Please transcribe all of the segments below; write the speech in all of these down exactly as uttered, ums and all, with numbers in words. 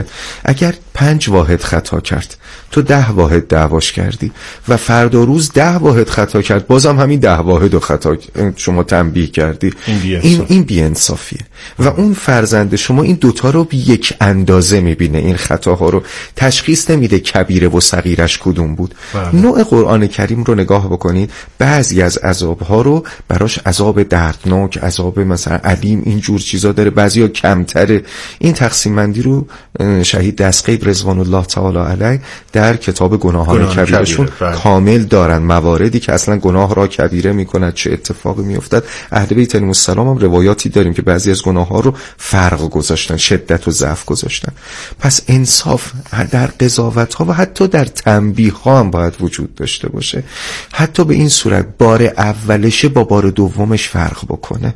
اگر پنج واحد خطا کرد، تو ده واحد دعواش کردی و فردا روز ده واحد خطا کرد، بازم همین ده واحد رو خطا شما تنبیه کردی، این این بی‌انصافیه. و اون فرزند شما این دوتا رو بی یک اندازه میبینه، این خطاها رو تشخیص نمیده کبیره و صغیرش کدوم بود. بله. نوع قرآن کریم رو نگاه بکنید، بعضی از عذابها رو براش عذاب دردناک، عذاب مثلا علیم، این جور چیزا داره، بعضیا کمتره. این تقسیم بندی رو شهید دستغیب رضوان الله تعالی علیه در کتاب گناهان کبیرشون کامل دارن، مواردی که اصلا گناه را کبیره میکند چه اتفاقی میافتد. اهل بیت علیهم السلام هم روایاتی داریم که بعضی از گناه ها رو فرق گذاشتن، شدت و ضعف گذاشتن. پس انصاف در قضاوت ها و حتی در تنبیه ها هم باید وجود داشته باشه، حتی به این صورت بار اولشه با بار دومش فرق بکنه.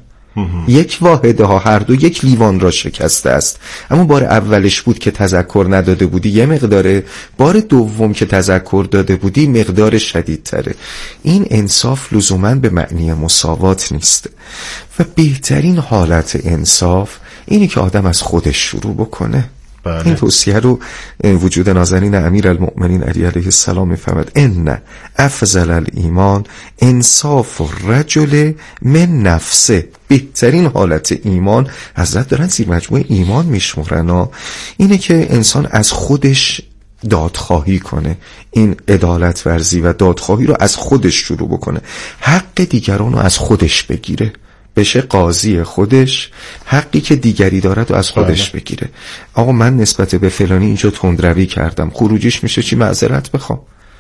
یک واحده ها هر دو یک لیوان را شکسته است، اما بار اولش بود که تذکر نداده بودی یه مقداره، بار دوم که تذکر داده بودی مقدار شدیدتره. این انصاف لزوماً به معنی مساوات نیست و بهترین حالت انصاف اینی که آدم از خودش شروع بکنه. بله. این توصیه رو وجود نازنین امیرالمؤمنین علی علیه السلام می‌فرماید ان افضل الایمان انصاف الرجل من نفسه. بهترین حالت ایمان، حضرت دارن زیر مجموعه ایمان میشمرن، اینه که انسان از خودش دادخواهی کنه، این عدالت ورزی و دادخواهی رو از خودش شروع بکنه، حق دیگران رو از خودش بگیره، بشه قاضی خودش، حقی که دیگری دارد و از خودش بله. بگیره. آقا من نسبت به فلانی اینجا تندروی کردم، خروجیش میشه چی؟ معذرت بخوام.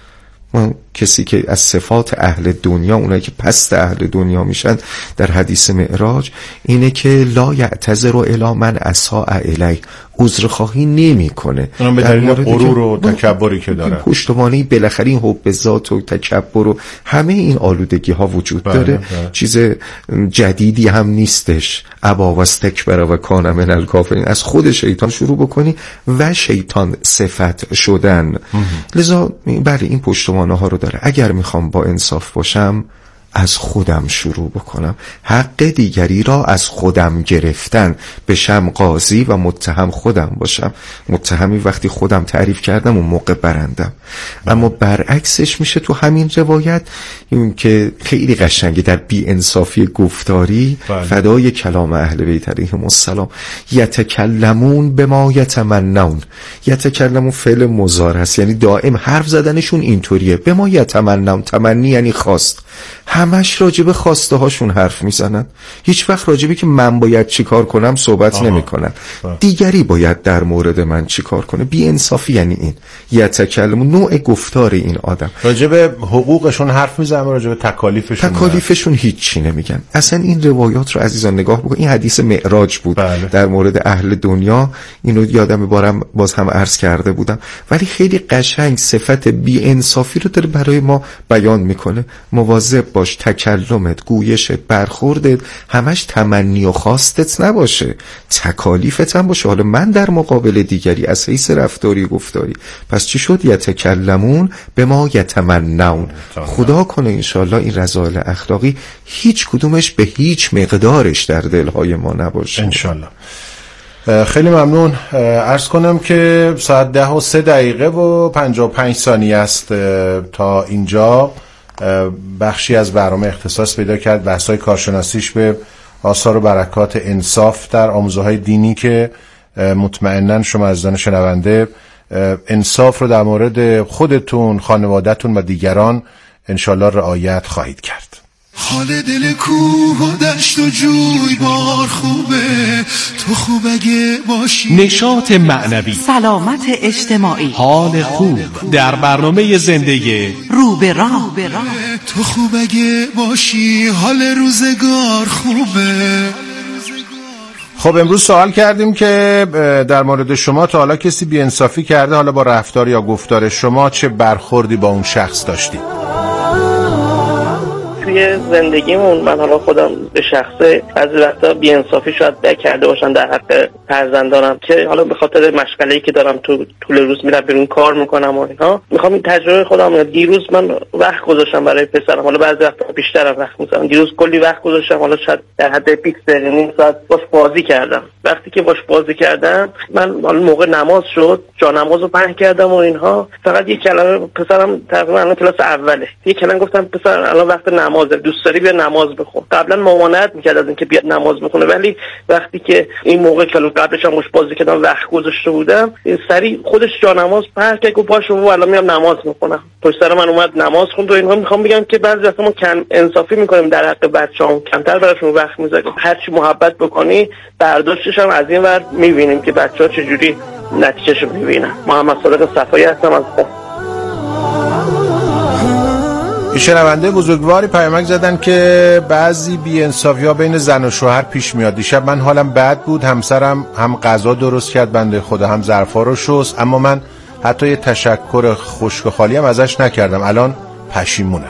من کسی که از صفات اهل دنیا، اونایی که پست اهل دنیا میشن در حدیث معراج، اینه که لا یعتذر الی من اساء الی، عذرخواهی نمیکنه اونم به دلیل غرور و تکبری که داره، پشتوانه بالاخره این حب ذات و تکبر و همه این آلودگی ها وجود بله داره بله. چیز جدیدی هم نیستش. ابا واستکبر و کان من الکافرین، از خود شیطان شروع بکنی و شیطان صفت شدن. لذا بله این پشتوانه ها رو داره. اگر میخوام با انصاف باشم از خودم شروع بکنم، حق دیگری را از خودم گرفتن، بشم قاضی و متهم خودم باشم. متهمی وقتی خودم تعریف کردم اون موقع برندم. اما برعکسش میشه تو همین روایت، این که خیلی قشنگه در بی انصافی گفتاری بله. فدای کلام اهل بیت علیهم السلام، یتکلمون بما یتمنون. یتکلمون فعل مضارع است، یعنی دائم حرف زدنشون اینطوریه. بما یتمنون، تمنی یعنی خواست، همش راجب خواسته هاشون حرف میزنن، هیچ وقت راجبی که من باید چی کار کنم صحبت نمی کنن. دیگری باید در مورد من چی کار کنه. بی انصافی یعنی این یتکلم، نوع گفتار این آدم. راجب حقوقشون حرف میزنن، راجب تکالیفشون تکالیفشون هیچی نمیگن. اصلا این روایات رو عزیزان نگاه بکن. این حدیث معراج بود بله. در مورد اهل دنیا، اینو یادم بارم باز هم عرض کرده بودم، ولی خیلی قشنگ صفت بی انصافی رو داره برای ما بیان میکنه. مواظب باش تکلمت، گویشت، برخوردت همش تمنی و خواستت نباشه، تکالیفت هم باشه. حالا من در مقابل دیگری از حیث رفتاری گفتاری، پس چی شد؟ یتکلمون به ما یتمنون. خدا کنه انشالله این رذائل اخلاقی هیچ کدومش به هیچ مقدارش در دلهای ما نباشه انشالله. خیلی ممنون. عرض کنم که ساعت ده و سه دقیقه و پنجاه و پنج ثانیه است. تا اینجا بخشی از برنامه اختصاص پیدا کرد بحث‌های کارشناسیش به آثار و برکات انصاف در آموزه‌های دینی که مطمئناً شما عزیزان شنونده انصاف رو در مورد خودتون، خانواده‌تون و دیگران انشالله رعایت خواهید کرد. حال دل کوه و دشت و جوی بار خوبه، تو خوب اگه باشی. نشاط معنوی، سلامت اجتماعی، حال خوب در برنامه زندگی رو به راه. تو خوب اگه باشی حال روزگار خوبه. خب امروز سوال کردیم که در مورد شما تا حالا کسی بی‌انصافی کرده، حالا با رفتار یا گفتار شما چه برخوردی با اون شخص داشتید؟ توی زندگیمون من حالا خودم به شخصه بعضی وقتا بی‌انصافی شاید کرده باشم در حق فرزندانم که حالا به خاطر مشغله‌ای که دارم تو طول روز میرم بیرون کار میکنم و اینا، میخوام این تجربه خودم. دیروز من وقت گذاشتم برای پسرم، حالا بعضی وقتا بیشترم وقت میذارم. دیروز کلی وقت گذاشتم، حالا شاید در حد بیست دقیقه نیم ساعت باش بازی کردم. وقتی که باش بازی کردم من حالا موقع نماز شد، جا نمازو پهن کردم و اینها، فقط یک کلمه پسرم تقریبا الان کلاس اوله، یک کلمه گفتم پسر الان وقت نمازه، دوست داری بیا نماز بخون. قبلا ممانعت میکرد از اینکه بیاد نماز بخونه، ولی وقتی که این موقع که قبلش هم باش بازی کردم وقت گذاشته بودم، سری خودش جا نماز پهن کرد و پاشو و الان میام نماز میخونم. پشت سر من اومد نماز خوند و اینها. میخوام بگم که بعضی وقتا ما کم انصافی میکنیم در حق بچه‌ها، کمتر براشون وقت میذاریم. هر چی محبت بکنی برداشتش هم از این ور میبینیم که بچه‌ها چجوری نتیجهشو میبینن. محمد صادق صفایی هستم از قم. این شنونده بزرگواری پیامک زدن که بعضی بی‌انصافی‌ها بین زن و شوهر پیش میاد. دیشب من حالم بد بود، همسرم هم غذا درست کرد بنده خدا، هم ظرفا رو شست، اما من حتی یه تشکر خشک و خالی هم ازش نکردم. الان پشیمونم.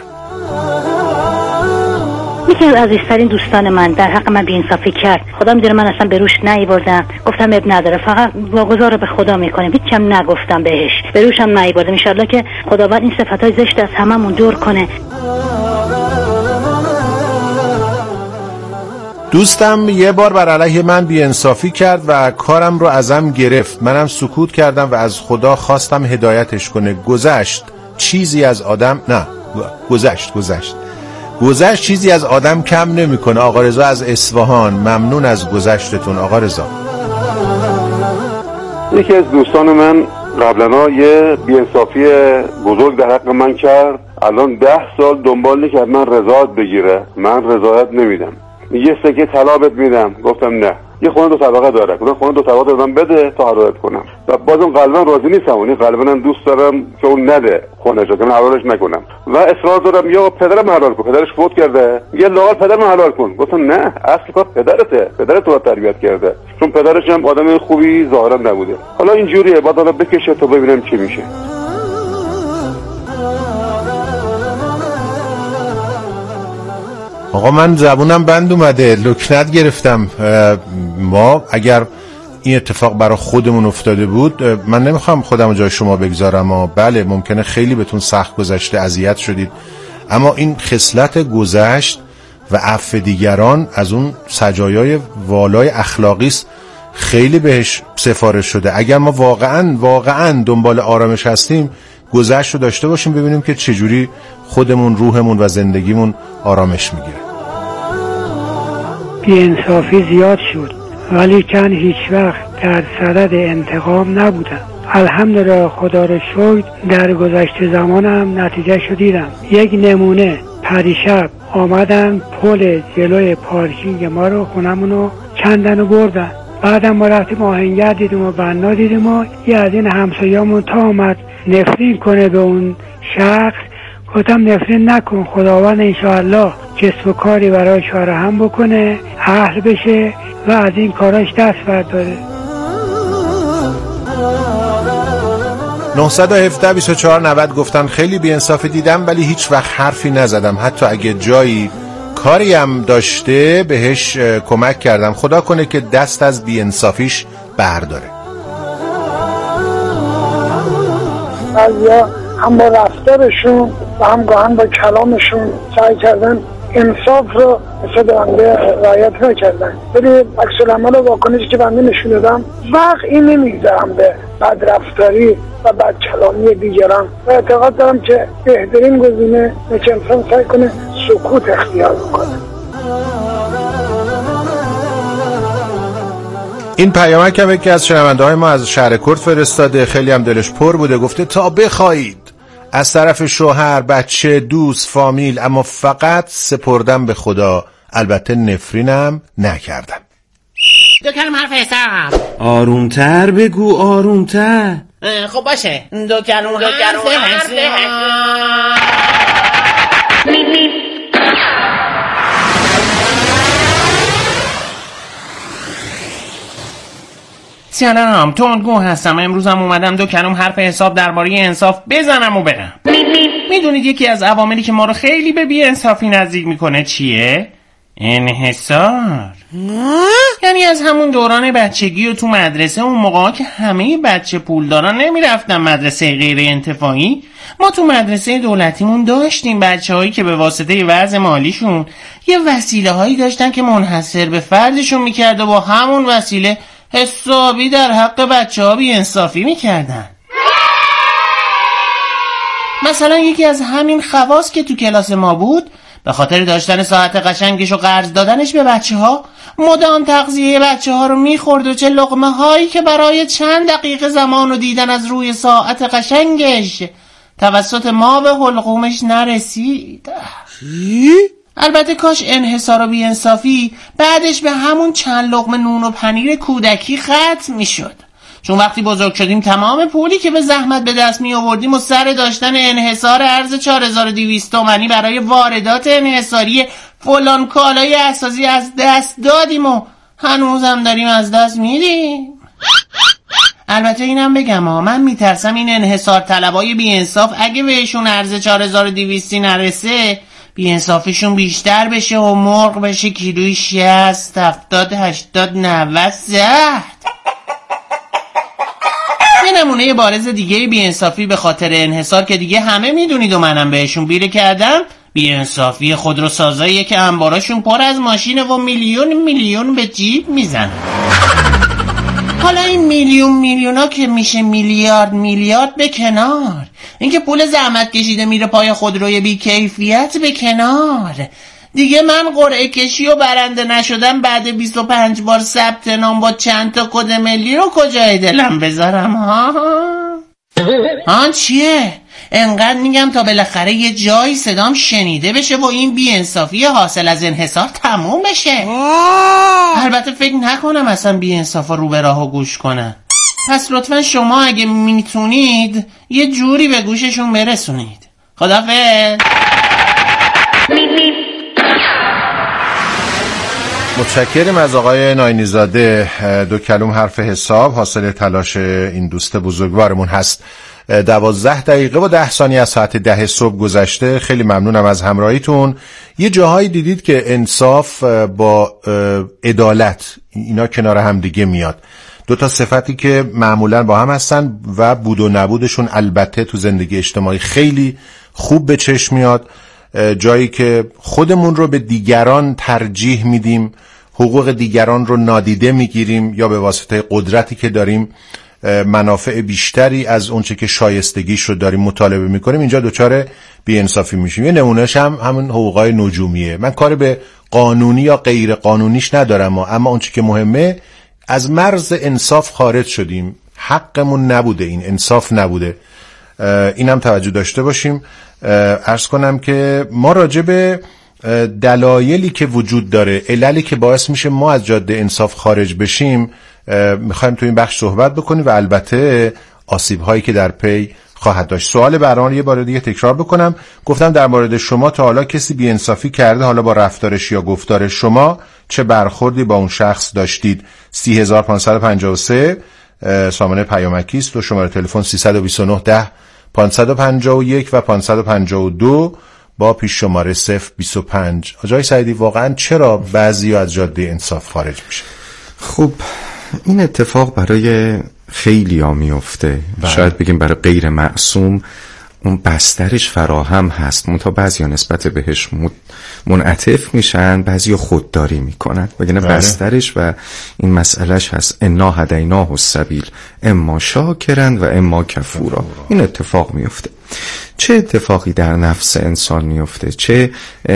یکی از عزیزترین دوستان من در حق من بی‌انصافی کرد. خدا میدونه من اصلا به روش نیاوردم، گفتم اب نداره، فقط واگذار رو به خدا میکنیم، هیچم نگفتم بهش، به روشم نیاوردم. ان شاءالله که خداوند این صفاتای زشت از هممون دور کنه. دوستم یه بار بر علیه من بی‌انصافی کرد و کارم رو ازم گرفت. منم سکوت کردم و از خدا خواستم هدایتش کنه. گذشت چیزی از آدم نه گذشت گذشت گذشت چیزی از آدم کم نمیکنه. آقا رضا از اصفهان، ممنون از گذشتتون آقا رضا. یکی از دوستان من قبلا یه بی‌انصافی بزرگ در حق من کرد. الان ده سال دنبال نکرد من رضایت بگیره، من رضایت نمیدم. یه سکه طلا بهت میدم، گفتم نه. یه خونه دو طبقه داره، گفتم خونه دو طبقه دادم بده تا هدایت کنم. و بازم قلبا راضی نیستم، اون قلبا دوست دارم که اون نده خونه‌ش، که من حلالش نکنم. و اصرار دارم یا پدرم حلال کن، پدرش فوت کرده، یه لاغر پدرم حلال کن. گفتم نه، اصل کار پدرته، پدرت رو تربیت کرده، چون پدرش هم آدم خوبی ظاهرا نبوده. حالا اینجوریه، بعد حالا بکشه تا ببینم چی میشه. آقا من زبونم بند اومده، لکنت گرفتم. ما اگر این اتفاق برای خودمون افتاده بود، من نمیخوام خودم جای شما بگذارم و بله ممکنه خیلی بهتون سخت گذشته، اذیت شدید، اما این خصلت گذشت و عفو دیگران از اون سجایای والای اخلاقی است، خیلی بهش سفارش شده. اگر ما واقعا واقعا دنبال آرامش هستیم، گذشت رو داشته باشیم، ببینیم که چجوری خودمون، روحمون و زندگیمون آرامش میگیره. بی‌انصافی زیاد شد ولی کن هیچ وقت در صدد انتقام نبودم. الحمدلله، خدا رو شکر در گذشته زمانم نتیجه شو دیدم. یک نمونه، پریشب آمدن پل جلوی پارکینگ ما رو، خونمونو کندن و بردن. بعدم ما رفتیم آهنگر دیدیم و بنا دیدیم و یه از این همسایه‌مون تا آمد نفرین کنه به اون شخص. گفتم نفرین نکن، خداوند انشاءالله کسب و کاری برای فراهم بکنه، اهل بشه و از این کاراش دست برداره. نه یک هفت بیست و چهار نود گفتن خیلی بی‌انصافی دیدم ولی هیچ وقت حرفی نزدم، حتی اگه جایی کاری هم داشته بهش کمک کردم. خدا کنه که دست از بی‌انصافیش برداره. بعضیا هم با رفتارشون و هم گاهن با کلامشون سعی کردن انصاف رو مثل بنده رعایت نکردن. ولی عکس العمل و واکنشی که بنده نشون دادم، وقعی نمیگذارم به بد رفتاری و بد کلامی دیگران و اعتقاد دارم که بهترین گزینه اینه که انسان سعی کنه سکوت اختیار بکنه. این پیامک هم یکی از شنونده های ما از شهر کرد فرستاده، خیلی هم دلش پر بوده. گفته تا بخواید از طرف شوهر، بچه، دوست، فامیل، اما فقط سپردم به خدا، البته نفرینم نکردم. دو کلم حرف حساب. آرومتر بگو، آرومتر. خب باشه، دو کلم دو کلم حرف حساب. سلام، تندگو هستم. امروزم اومدم دو کلم حرف حساب درباره انصاف بزنم و برم. میدونید یکی از عواملی که ما رو خیلی به بی‌انصافی نزدیک میکنه چیه؟ انحصار. یعنی از همون دوران بچگی و تو مدرسه، اون موقع که همه بچه پولداران نمیرفتن مدرسه غیر انتفاعی، ما تو مدرسه دولتیمون داشتیم بچه هایی که به واسطه وضع مالیشون یه وسیله هایی داشتن که منحصر به فردشون میکرد و با همون وسیله حسابی در حق بچه ها بی انصافی میکردن. مثلا یکی از همین خواص که تو کلاس ما بود، به خاطر داشتن ساعت قشنگش و قرض دادنش به بچه ها، مدام تغذیه بچه ها رو میخورد و چه لقمه هایی که برای چند دقیقه زمان رو دیدن از روی ساعت قشنگش توسط ما به حلقومش نرسید. البته کاش انحصار و بی‌انصافی بعدش به همون چند لقمه نون و پنیر کودکی ختم میشد، چون وقتی بزرگ شدیم تمام پولی که به زحمت به دست می آوردیم و سر داشتن انحصار ارز چهار هزار و دویست تومانی برای واردات انحصاری فلان کالای اساسی از دست دادیم و هنوزم داریم از دست میدیم. البته اینم بگم ها، من میترسم این انحصار طلبای بی‌انصاف اگه بهشون ارز چهار هزار و دویست نرسه، بی‌انصافیشون بیشتر بشه و مرغ بشه کیلوی شصت هفتاد هشتاد نود صد. یه نمونه بارز دیگه بی‌انصافی به خاطر انحصار که دیگه همه میدونید و منم بهشون بیره کردم، بی‌انصافی خودروسازاییه که انباراشون پر از ماشینه و میلیون میلیون به جیب میزنن. حالا این میلیون میلیونا که میشه میلیارد میلیارد به کنار، اینکه پول زحمت کشیده میره پای خودروی بی کیفیت به کنار، دیگه من قرعه کشی و برنده نشدم بعد بیست و پنج بار ثبت نام با چند تا کد ملی رو کجای دلم بذارم ها؟ ها چیه؟ انقدر میگم تا بالاخره یه جایی صدام شنیده بشه و این بی‌انصافی حاصل از انحصار تموم بشه. البته فکر نکنم اصلا بی‌انصافا رو به راهو گوش کنن، پس لطفا شما اگه میتونید یه جوری به گوششون برسونید. خداحافظ. متشکریم از آقای ناینیزاده. دو کلم حرف حساب حاصل تلاش این دوست بزرگوارمون هست. دوازده دقیقه و ده ثانیه از ساعت ده صبح گذشته. خیلی ممنونم از همراهیتون. یه جاهایی دیدید که انصاف با عدالت اینا کنار هم دیگه میاد، دو تا صفتی که معمولا با هم هستن و بود و نبودشون البته تو زندگی اجتماعی خیلی خوب به چشم میاد. جایی که خودمون رو به دیگران ترجیح میدیم، حقوق دیگران رو نادیده میگیریم یا به واسطه قدرتی که داریم منافع بیشتری از اونچه که شایستگیش رو داریم مطالبه میکنیم، اینجا دوچار بی‌انصافی میشیم. یه نمونهش هم همون حقوقای نجومیه. من کار به قانونی یا غیر قانونیش ندارم، اما اونچه که مهمه از مرز انصاف خارج شدیم، حقمون نبوده، این انصاف نبوده. اینم توجه داشته باشیم. عرض کنم که ما راجع به دلایلی که وجود داره، عللی که باعث میشه ما از جاده انصاف خارج بشیم، میخوایم تو این بخش صحبت بکنیم و البته آسیب هایی که در پی خواهد داشت. سوال برنامه یه بار دیگه تکرار بکنم. گفتم در مورد شما تا حالا کسی بی‌انصافی کرده، حالا با رفتارش یا گفتار شما چه برخوردی با اون شخص داشتید؟ سی هزار و پانصد و پنجاه و سه سامانه پیامکی است و شماره تلفن سیصد و بیست و نه ده پانصد و پنجاه و یک و پانصد و پنجاه و دو با پیش شماره صفر بیست و پنج. آقای سعیدی، واقعا چرا بعضی از جاده انصاف خارج میشه؟ خب این اتفاق برای خیلی ها میفته، شاید بگیم برای غیر معصوم اون بسترش فراهم هست، منتها بعضی ها نسبت بهش منعطف میشن، بعضی ها خودداری میکنن، وگرنه بسترش و این مسئلهش هست. انا هدیناه السبیل اما شاکرن و اما کفورا. این اتفاق میفته. چه اتفاقی در نفس انسان میفته، چه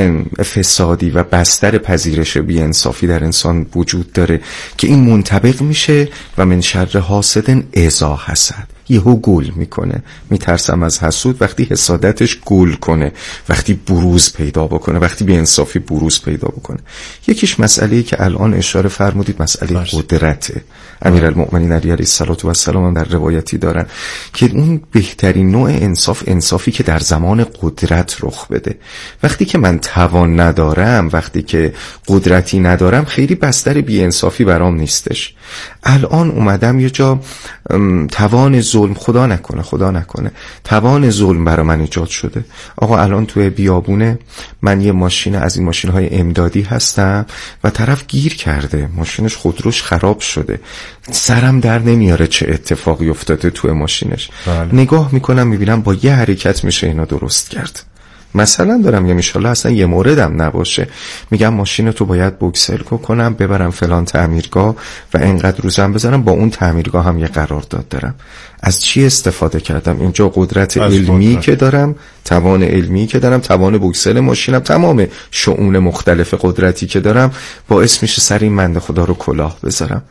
فسادی و بستر پذیرش بی‌انصافی در انسان وجود داره که این منطبق میشه و من شر حاسد اذا حسد، یهو گول میکنه. میترسم از حسود وقتی حسادتش گول کنه، وقتی بروز پیدا بکنه، وقتی بی‌انصافی بروز پیدا بکنه. یکیش مسئله‌ای که الان اشاره فرمودید، مسئله قدرته. امیرالمؤمنین علی علیه السلام هم در روایتی دارن که اون بهترین نوع انصاف، انصافی که در زمان قدرت رخ بده. وقتی که من توان ندارم، وقتی که قدرتی ندارم، خیلی بستر بی‌انصافی برام نیستش. الان اومدم یه جا توان ظلم، خدا نکنه خدا نکنه توان ظلم برای من ایجاد شده. آقا الان توی بیابونه من یه ماشین از این ماشین های امدادی هستم و طرف گیر کرده، ماشینش خودروش خراب شده، سرم در نمیاره چه اتفاقی افتاده توی ماشینش. بله. نگاه میکنم میبینم با یه حرکت میشه اینا درست کرد. مثلا دارم یه میشالله اصلا یه موردم نباشه، میگم ماشین تو باید بوکسل کنم ببرم فلان تعمیرگاه و اینقدر روزم بذارم، با اون تعمیرگاه هم یه قرارداد دارم. از چی استفاده کردم؟ اینجا قدرت علمی که دارم، توان علمی که دارم، توان بوکسل ماشینم، تمام شؤون مختلف قدرتی که دارم باعث میشه سر این بنده خدا رو کلاه بذارم.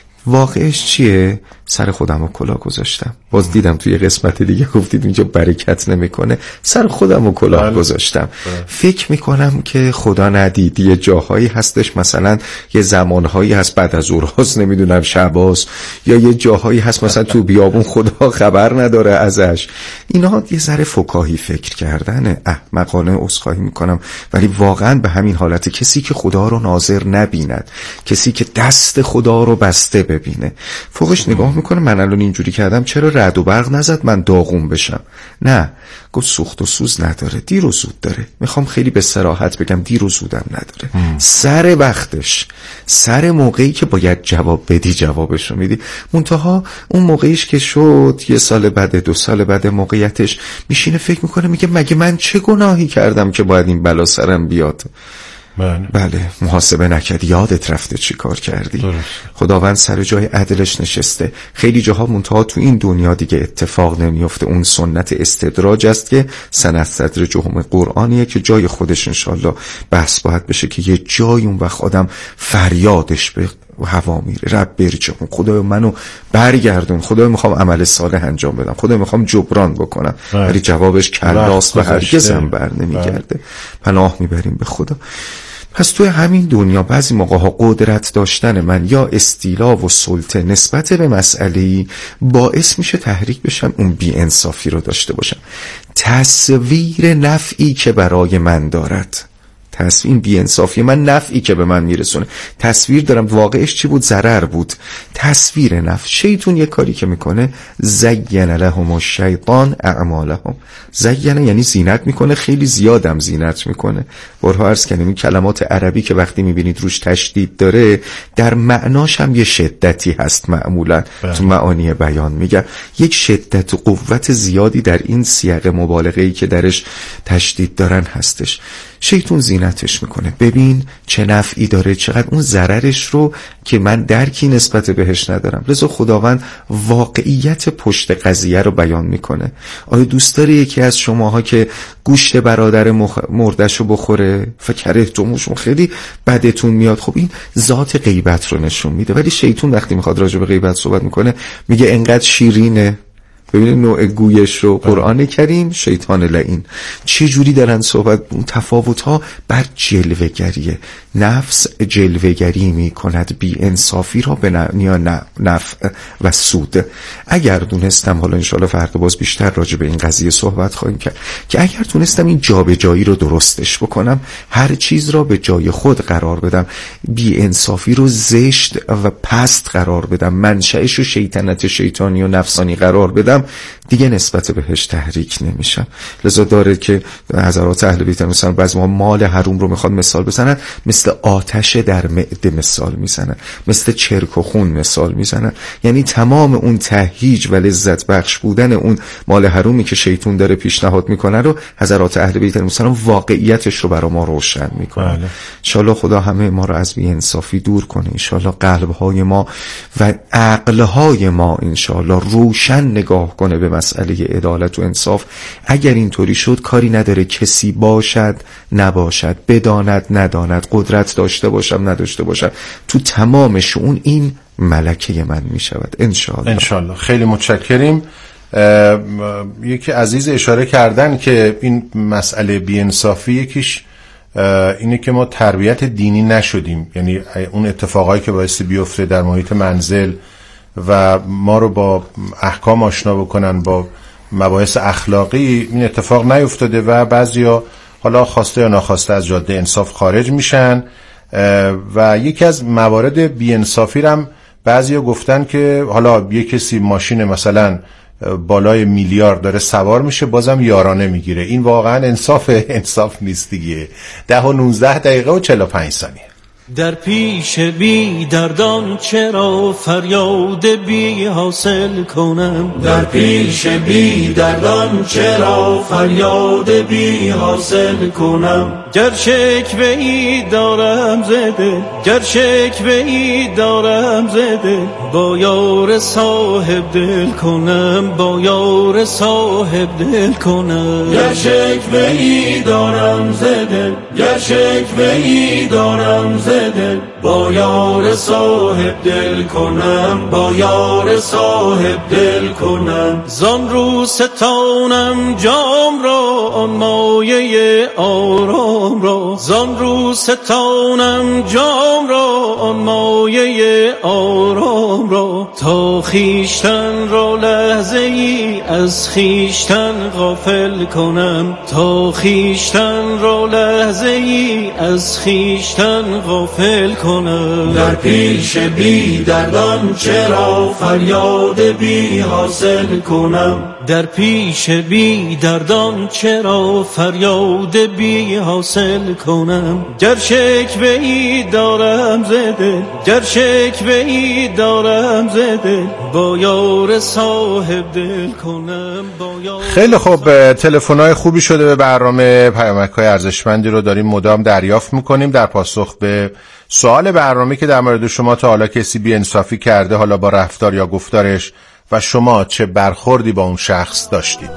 واقعش چیه؟ سر خودم رو کلاه گذاشتم. باز دیدم توی قسمت دیگه گفتید اینجا برکت نمیکنه، سر خودم رو کلاه گذاشتم. بله. فکر میکنم که خدا ندید یه جاهایی هستش، مثلا یه زمانهایی هست بعد از ظهرهاست، نمیدونم شباست، یا یه جاهایی هست مثلا تو بیابون خدا خبر نداره ازش. اینا یه ذره فکاهی فکر کردنه، احمقانه عذرخواهی میکنم، ولی واقعا به همین حالت کسی که خدا رو ناظر نبیند، کسی که دست خدا رو بسته ببینه، فوقش نگاه میکنه من الان اینجوری کردم چرا رعد و برق نزد من داغون بشم؟ نه، گفت سوخت و سوز نداره، دیر و زود داره. میخوام خیلی به صراحت بگم دیر و زودم نداره. ام. سر وقتش، سر موقعی که باید جواب بدی جوابش رو میدی. منتها اون موقعیش که شد یه سال بعد، دو سال بعد موقعیتش، میشینه فکر میکنه میگه مگه من چه گناهی کردم که باید این بلا سرم بیاد؟ بله. بله محاسبه نکردی، یادت رفته چی کار کردی. درست. خداوند سر جای عدلش نشسته. خیلی جاها منتها تو این دنیا دیگه اتفاق نمیفته. اون سنت استدراج است که سنت صدر جهم قرآنیه که جای خودش انشالله بحث باید بشه که یه جای اون وقت آدم فریادش به هوا میره، رب برجعون، خدای منو برگردون، خدای میخوام عمل صالح انجام بدم، خدای میخوام جبران بکنم، ولی جوابش کلاست و هرگز هم بر نمیگرده. پناه میبریم به خدا. پس توی همین دنیا بعضی موقع ها قدرت داشتن من یا استیلا و سلطه نسبت به مسئله‌ای باعث میشه تحریک بشم اون بی انصافی رو داشته باشم. تصویر نفعی که برای من دارد، تصویر این بی انصافی من نفعی که به من میرسونه، تصویر دارم واقعش چی بود؟ ضرر بود. تصویر نفع. شیطون یه کاری که میکنه، زین لهم الشیطان اعمالهم. زین یعنی زینت میکنه، خیلی زیادم زینت میکنه. بارها عرض کردم این کلمات عربی که وقتی میبینید روش تشدید داره، در معناش هم یه شدتی هست. معمولا بله. تو معانی بیان میگه یک شدت و قوت زیادی در این سیاق مبالغه‌ای که درش تشدید دارن هستش. شیطون زینتش میکنه، ببین چه نفعی داره، چقدر اون ضررش رو که من درکی نسبت بهش ندارم. لذا خداوند واقعیت پشت قضیه رو بیان میکنه. آیا دوست داره یکی از شماها که گوشت برادر مخ... مردش رو بخوره؟ فکره توموشون خیلی بدتون میاد. خب این ذات غیبت رو نشون میده. ولی شیطون وقتی میخواد راجع به غیبت صحبت میکنه میگه انقدر شیرینه. ببینید نوع گویش رو قرآن کریم، شیطان لعین چه جوری دارن صحبت. اون تفاوت ها بر جلوه‌گریه. نفس جلوه‌گری می کند بی انصافی را به معنی نفع و سود. اگر دونستم، حالا انشالله فردا باز بیشتر راجع به این قضیه صحبت خواهیم کرد، که اگر تونستم این جابجایی رو درستش بکنم، هر چیز را به جای خود قرار بدم، بی انصافی رو زشت و پست قرار بدم، منشأش رو شیطنت شیطانی و نفسانی قرار بدم، دیگه نسبت بهش تحریک نمیشم. لذا داره که حضرات اهل بیت مثلا بعضی ما مال حروم رو میخواد مثال بزنن، مثل آتش در معده مثال میزنن، مثل چرک و خون مثال میزنن. یعنی تمام اون تهییج و لذت بخش بودن اون مال حرومی که شیطون داره پیشنهاد میکنه رو حضرات اهل بیت مثلا واقعیتش رو برای ما روشن میکنه. ان شاءالله خدا همه ما رو از بی انصافی دور کنه. ان شاءالله قلب‌های ما و عقل‌های ما ان شاءالله روشن نگاه کنه به مسئله عدالت و انصاف. اگر اینطوری شد کاری نداره کسی باشد نباشد، بداند نداند، قدرت داشته باشم نداشته باشم، تو تمام شؤون این ملکه من می شود انشاءالله. انشاءالله. خیلی متشکریم. یکی عزیز اشاره کردن که این مسئله بی‌انصافی یکیش اینه که ما تربیت دینی نشدیم، یعنی اون اتفاقایی که باعث بیفته در محیط منزل و ما رو با احکام آشنا بکنن، با مباحث اخلاقی، این اتفاق نیفتاده و بعضیا حالا خواسته یا ناخواسته از جاده انصاف خارج میشن. و یکی از موارد بی‌انصافی هم بعضیا گفتن که حالا یک کسی ماشین مثلا بالای میلیارد داره سوار میشه بازم یارانه میگیره. این واقعا انصاف انصاف نیست دیگه. ده و نوزده دقیقه و چهل و پنج ثانیه. در پیش بی دردان چرا فریاد بی حاصل کنم؟ در پیش بی دردان چرا فریاد بی حاصل کنم؟ گر شکوه ای دارم زده، گر شکوه ای دارم زده، با یار صاحب دل کنم، با یار صاحب دل کنم. گر شکوه ای دارم زده، گر شکوه ای دارم زده، با یار صاحب دل کنم، با یار صاحب دل کنم. زان رو ستانم جام را، آن مایه آرام را، زان رو ستانم جام را، آن مایه آرام را، تا خیشتن را لحظه ای از خیشتن غافل کنم، تا خیشتن را لحظه ای از خیشتن غافل کنم. در پیش بی دردان چرا فریاد بی حاصل کنم؟ در پیش بی دردان چرا فریاد بی حاصل کنم؟ گر شکوه ای دارم زده، گر شکوه ای دارم زده، با یار صاحب دل کنم، با یار. خیلی خوب، تلفن‌های خوبی شده به برنامه. پیامک‌های ارزشمندی رو داریم مدام دریافت می‌کنیم در پاسخ به سوال برنامه که در مورد شما تا حالا کسی بی‌انصافی کرده، حالا با رفتار یا گفتارش، و شما چه برخوردی با اون شخص داشتید.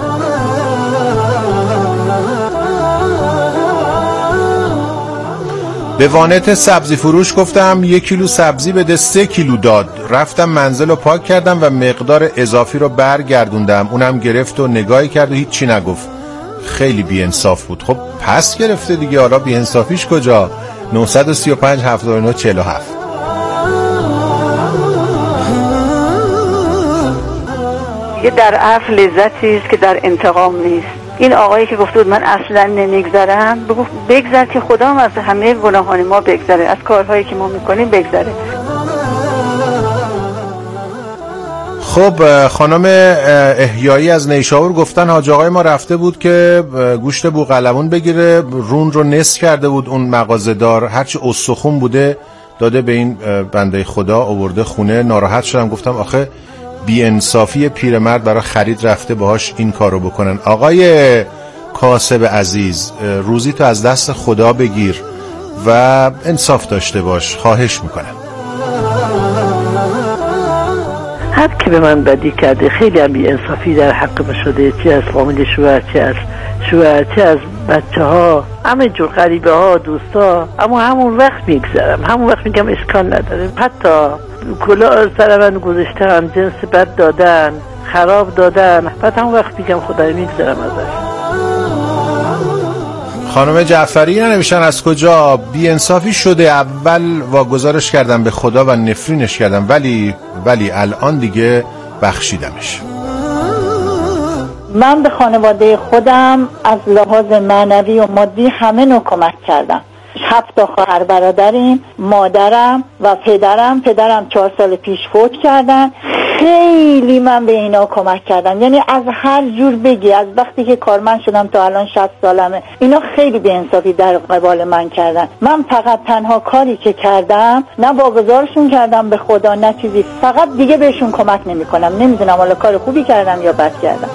به وانت سبزی فروش گفتم یک کیلو سبزی بده، سه کیلو داد. رفتم منزل رو پاک کردم و مقدار اضافی رو برگردوندم. اونم گرفت و نگاهی کرد و هیچی نگفت. خیلی بی‌انصاف بود. خب پس گرفته دیگه، حالا بی‌انصافیش کجا؟ نه سه پنج هفت نه چهار هفت. یه در عفو لذتی است که در انتقام نیست. این آقایی که گفته بود من اصلا نمیگذرم، بگو بگذر که خدا هم از همه گناهان ما بگذره، از کارهایی که ما میکنیم بگذره. خب خانم احیایی از نیشابور گفتن حاج آقای ما رفته بود که گوشت بوقلمون بگیره، رون رو نصف کرده بود اون مغازه‌دار، هرچی استخون بوده داده به این بنده خدا، آورده خونه. ناراحت شدم، گفتم آخه بی‌انصافی پیرمرد برای خرید رفته باهاش این کارو بکنن. آقای کاسب عزیز، روزی تو از دست خدا بگیر و انصاف داشته باش، خواهش میکنم. هر که به من بدی کرده، خیلی هم بی‌انصافی در حق من شده، چه از فامیل شوهر، چه از شوهر، چه از بچه ها، همه جور غریبه ها، دوستا. اما همون وقت میگذرم، همون وقت میگم اشکال نداره. حتی کلاه سر من گذاشتن، جنس بد دادن، خراب دادن، بعد همون وقت میگم خدای میگذرم ازش. خانم جعفری ننوشتن از کجا بی‌انصافی شده، اول واگذارش کردم به خدا و نفرینش کردم، ولی ولی الان دیگه بخشیدمش. من به خانواده خودم از لحاظ معنوی و مادی همه نوع کمک کردم. هفت تا خواهر برادریم، مادرم و پدرم پدرم چهار سال پیش فوت کردن. خیلی من به اینا کمک کردم، یعنی از هر جور بگی، از وقتی که کارمند شدم تا الان شصت سالمه، اینا خیلی بی‌انصافی در قبال من کردن. من فقط تنها کاری که کردم، نه واگذارشون کردم به خدا نه چیزی، فقط دیگه بهشون کمک نمی کنم. نمیدونم حالا کار خوبی کردم یا بد کردم.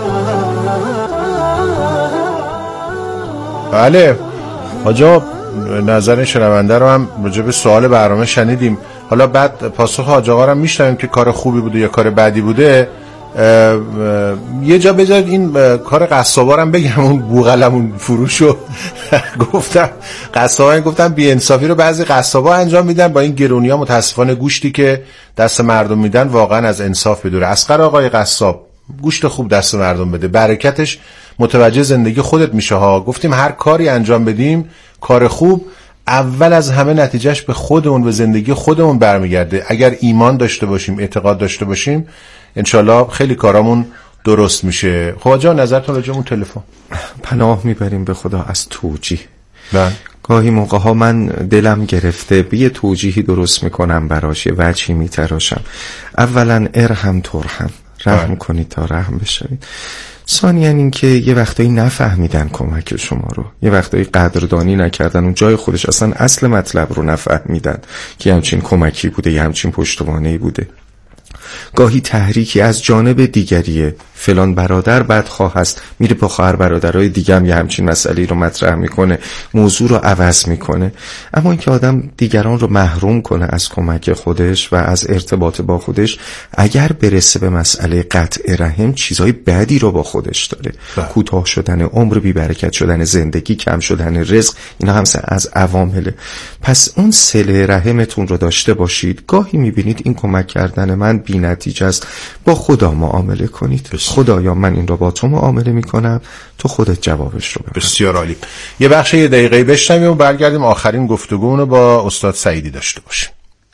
بله آجا، نظر شنونده رو هم راجع به سوال برنامه شنیدیم. حالا بعد پاسخ حاج آقا رو میشنویم که کار خوبی بوده یا کار بدی بوده. اه اه یه جا بذارید این کار قصابا رو هم بگم، اون بوقلمون فروشو گفتم، قصابا گفتم بی انصافی رو بعضی قصابا انجام میدن با این گرونیا. متاسفانه گوشتی که دست مردم میدن واقعا از انصاف بدوره. اصغر آقای قصاب، گوشت خوب دست مردم بده، برکتش متوجه زندگی خودت میشه ها. گفتیم هر کاری انجام بدیم، کار خوب، اول از همه نتیجهش به خودمون و زندگی خودمون برمیگرده. اگر ایمان داشته باشیم، اعتقاد داشته باشیم، انشالله خیلی کارامون درست میشه. خب جان نظرتون راجع به اون تلفن؟ پناه میبریم به خدا از توجیه. بله. گاهی موقع ها من دلم گرفته به یه توجیهی درست میکنم براش، یه وجهی میتراشم. اولا ارحم ترحم، رحم کنید تا رحم بشوید. ثانیاً این که یه وقتایی نفهمیدن کمک شما رو، یه وقتایی قدردانی نکردن، اون جای خودش اصلا اصل مطلب رو نفهمیدن که همچین کمکی بوده، یه همچین پشتوانه‌ای بوده. گاهی تحریکی از جانب دیگریه، فلان برادر بدخواه هست، میره با خواهر برادرای دیگه هم یه همچین مسئله رو مطرح میکنه، موضوع رو عوض میکنه. اما اینکه آدم دیگران رو محروم کنه از کمک خودش و از ارتباط با خودش، اگر برسه به مسئله قطع رحم، چیزهای بدی رو با خودش داره. کوتاه شدن عمر، بی برکت شدن زندگی، کم شدن رزق، اینا هم از عوامله. پس اون صله رحمتون رو داشته باشید. گاهی میبینید این کمک کردن من بی نتیجه است، با خدا معامله کنید. خدایا من این رو با تو معامله میکنم، تو خودت جوابش رو بده. بسیار عالی. یه بخش یه دقیقه بشنویم و برگردیم آخرین گفتگو رو با استاد سعیدی داشته باشیم.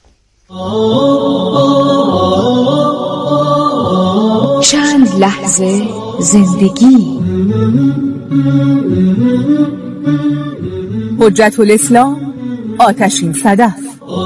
چند لحظه زندگی. حجت الاسلام آتشین صدف.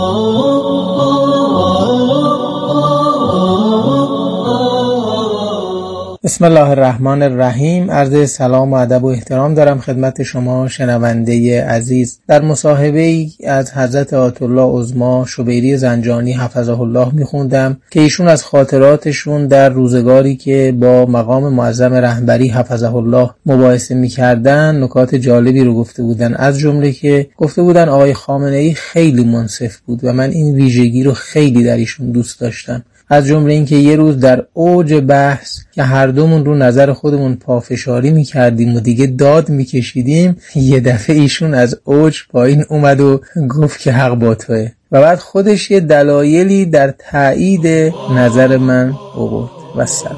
بسم الله الرحمن الرحیم. عرض سلام و ادب و احترام دارم خدمت شما شنونده عزیز. در مصاحبه‌ای از حضرت آیت الله عظما شبیری زنجانی حفظه الله میخوندم که ایشون از خاطراتشون در روزگاری که با مقام معظم رهبری حفظه الله مباحثه میکردن نکات جالبی رو گفته بودن. از جمله که گفته بودن آقای خامنه‌ای خیلی منصف بود و من این ویژگی رو خیلی در ایشون دوست داشتم. از جمله این که یه روز در اوج بحث که هر دومون رو نظر خودمون پافشاری میکردیم و دیگه داد میکشیدیم، یه دفعه ایشون از اوج پایین اومد و گفت که حق با توه و بعد خودش یه دلایلی در تایید نظر من آورد. و سلام.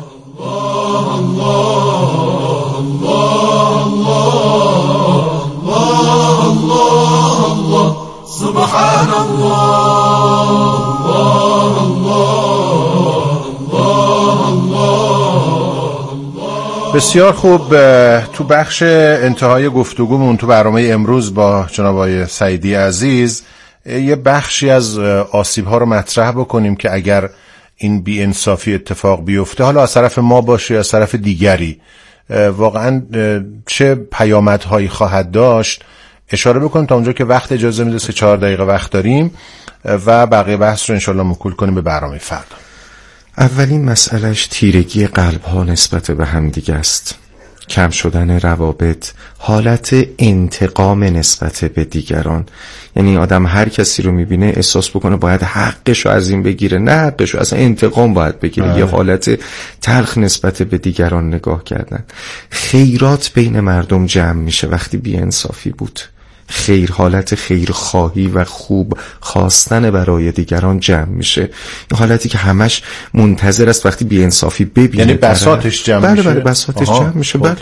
سبحان الله. بسیار خوب. تو بخش انتهای گفتگومون تو برنامه امروز با جناب آقای سعیدی عزیز یه بخشی از آسیب‌ها رو مطرح بکنیم که اگر این بی‌انصافی اتفاق بیفته، حالا از طرف ما باشه یا از طرف دیگری، واقعا چه پیامدهایی خواهد داشت. اشاره بکنیم تا اونجا که وقت اجازه میده، سه چهار دقیقه وقت داریم و بقیه بحث رو انشالله موکول کنیم به برنامه فردا. اولین مسئلهش تیرگی قلب ها نسبت به هم دیگه است، کم شدن روابط، حالت انتقام نسبت به دیگران. یعنی آدم هر کسی رو میبینه احساس بکنه باید حقش رو از این بگیره، نه حقش رو، اصلا انتقام باید بگیره. یه حالت تلخ نسبت به دیگران نگاه کردن. خیرات بین مردم جمع میشه وقتی بی‌انصافی بود. خیر، حالت خیرخواهی و خوب خواستن برای دیگران جمع میشه. این حالتی که همش منتظر است وقتی بی‌انصافی ببینه، یعنی بساطش جمع بله میشه. بله بساطش جمع میشه. بله.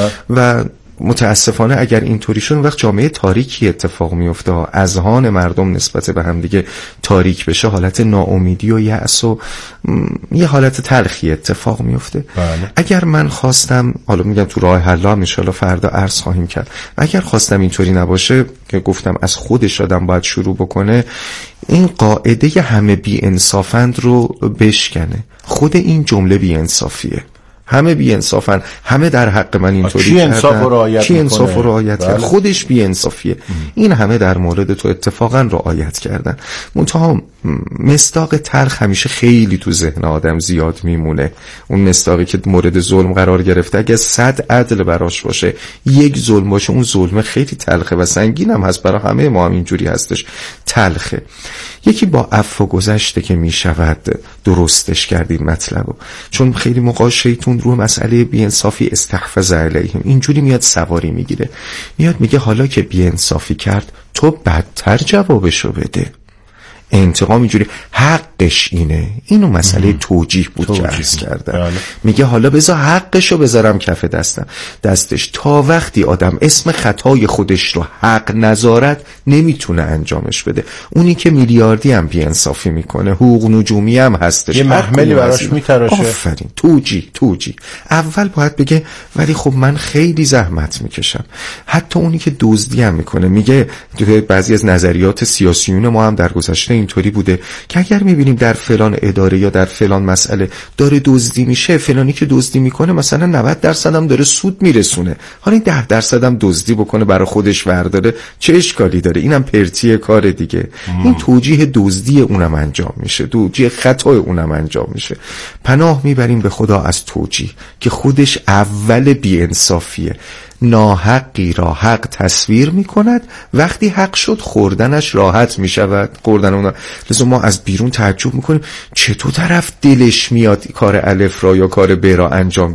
و متاسفانه اگر اینطوری شد وقت جامعه تاریکی اتفاق میفته، اذهان مردم نسبت به هم دیگه تاریک بشه، حالت ناامیدی و یأس و یه حالت تلخی اتفاق میفته. بله. اگر من خواستم، حالا میگم تو راه حل ان شاءالله فردا عرض خواهیم کرد، اگر خواستم اینطوری نباشه که گفتم از خودش آدم باید شروع بکنه، این قاعده همه بی انصافند رو بشکنه. خود این جمله بی انصافیه. همه بی انصافن، همه در حق من اینطوری کردن. کی انصاف رو رعایت کی انصاف رو رعایت کرد؟ بله. خودش بی انصافیه. این همه در مورد تو اتفاقا رعایت کردن. منتها مصداق تلخ همیشه خیلی تو ذهن آدم زیاد میمونه. اون مصداقی که مورد ظلم قرار گرفته، اگه صد عدل براش باشه، یک ظلم باشه، اون ظلم خیلی تلخه و سنگین هم هست. برای همه ما هم اینجوری هستش، تلخه. یکی با عفو گذشته که میشود درستش کردیم مطلبو، چون خیلی موقع شیطون رو مسئله بی‌انصافی استحفظ علیهم اینجوری میاد سواری میگیره، میاد میگه حالا که بی‌انصافی کرد تو بدتر جوابشو بده. انتقام اینجوری حقش اینه. اینو مسئله توجیه بود توجیه. که عرض کردم. بله. میگه حالا بذار حقشو بذارم کف دستم دستش. تا وقتی آدم اسم خطای خودش رو حق نذارد نمیتونه انجامش بده. اونی که میلیاردی هم بی‌انصافی میکنه، حقوق نجومی هم هستش، یه محملی براش میتراشه. آفرین. توجیه توجیه اول باید بگه ولی خب من خیلی زحمت میکشم. حتی اونی که دزدی هم میکنه، میگه بعضی از نظریات سیاسیون ما هم در گذشته اینطوری بوده که اگر میبینیم در فلان اداره یا در فلان مسئله داره دزدی میشه، فلانی که دزدی میکنه مثلا نود درصد هم داره سود میرسونه، حالا این ده درصد هم دزدی بکنه برای خودش ورداره، چه اشکالی داره؟ اینم پرتی کار دیگه. ام. این توجیه دزدی اونم انجام میشه، توجیه خطای اونم انجام میشه. پناه میبریم به خدا از توجیه که خودش اول بی‌انصافیه. ناحقی را حق تصویر می کند، وقتی حق شد خوردنش راحت می شود. خوردن اونا لذا ما از بیرون تعجب می کنیم چطور طرف دلش میاد کار الف را یا کار ب را انجام